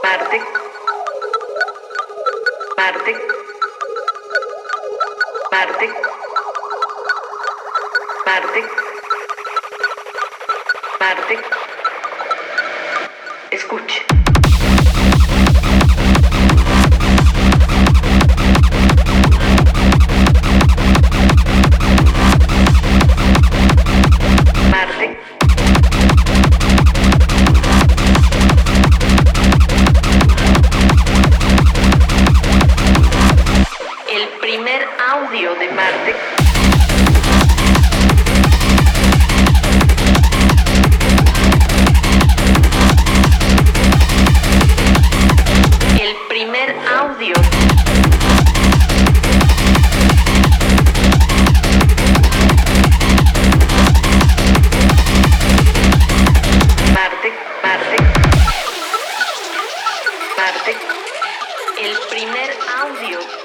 Marte, Marte, Marte, Marte, Marte. Escuche. Marte. El primer audio de Marte. El primer audio. Marte, Marte, Marte. El primer audio.